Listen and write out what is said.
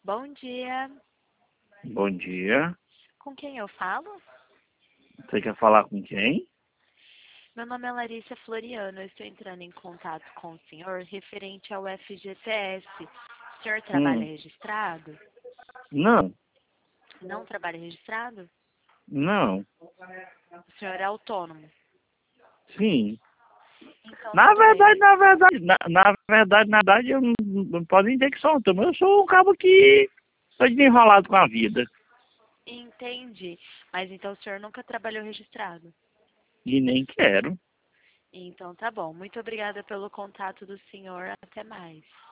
Bom dia. Bom dia. Com quem eu falo? Você quer falar com quem? Meu nome é Larissa Floriano. Eu estou entrando em contato com o senhor referente ao FGTS. O senhor trabalha registrado? Não, Não trabalha registrado? não. O senhor é autônomo. Sim. Então, Na tudo bem. verdade, na verdade, eu não posso dizer que sou autônomo. Eu sou um cabo que estou desenrolado com a vida. Entendi. Mas então o senhor nunca trabalhou registrado? E nem quero. Então tá bom. Muito obrigada pelo contato do senhor. Até mais.